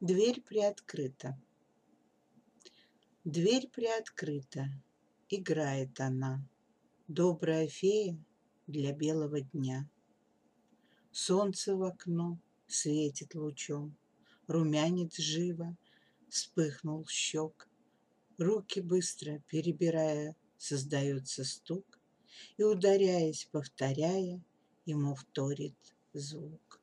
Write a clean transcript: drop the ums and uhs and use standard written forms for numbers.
Дверь приоткрыта. Дверь приоткрыта, играет она, добрая фея для белого дня. Солнце в окно светит лучом, румянец живо вспыхнул щек. Руки быстро перебирая, создается стук, и, ударяясь, повторяя, ему вторит звук.